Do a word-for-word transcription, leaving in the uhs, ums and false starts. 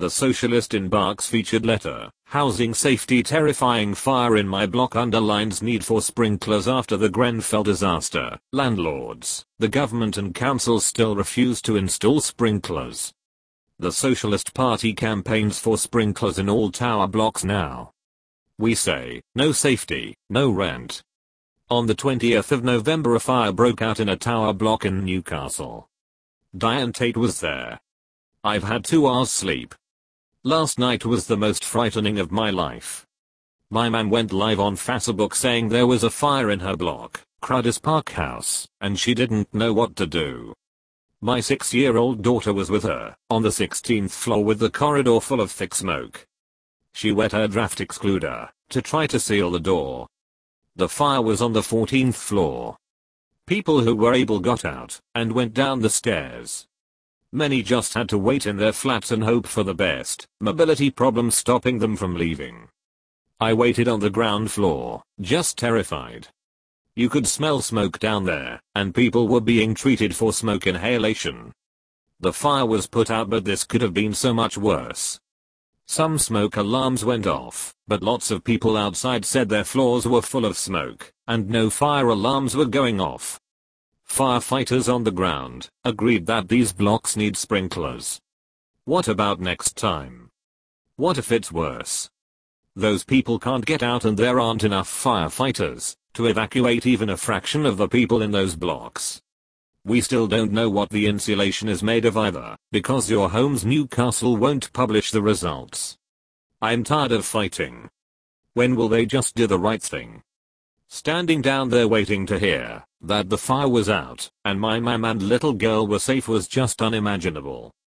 The Socialist Inbox featured letter, housing safety terrifying fire in my block underlines need for sprinklers after the Grenfell disaster. Landlords, the government and councils still refuse to install sprinklers. The Socialist Party campaigns for sprinklers in all tower blocks now. We say, no safety, no rent. On the twentieth of November a fire broke out in a tower block in Newcastle. Diane Tate was there. I've had two hours sleep. Last night was the most frightening of my life. My man went live on Facebook saying there was a fire in her block, Crowders Park House, and she didn't know what to do. My six-year-old daughter was with her, on the sixteenth floor with the corridor full of thick smoke. She wet her draft excluder, to try to seal the door. The fire was on the fourteenth floor. People who were able got out, and went down the stairs. Many just had to wait in their flats and hope for the best, mobility problems stopping them from leaving. I waited on the ground floor, just terrified. You could smell smoke down there, and people were being treated for smoke inhalation. The fire was put out, but this could have been so much worse. Some smoke alarms went off, but lots of people outside said their floors were full of smoke, and no fire alarms were going off. Firefighters on the ground agreed that these blocks need sprinklers. What about next time? What if it's worse? Those people can't get out and there aren't enough firefighters to evacuate even a fraction of the people in those blocks. We still don't know what the insulation is made of either, because your home's Newcastle won't publish the results. I'm tired of fighting. When will they just do the right thing? Standing down there waiting to hear that the fire was out and my mom and little girl were safe was just unimaginable.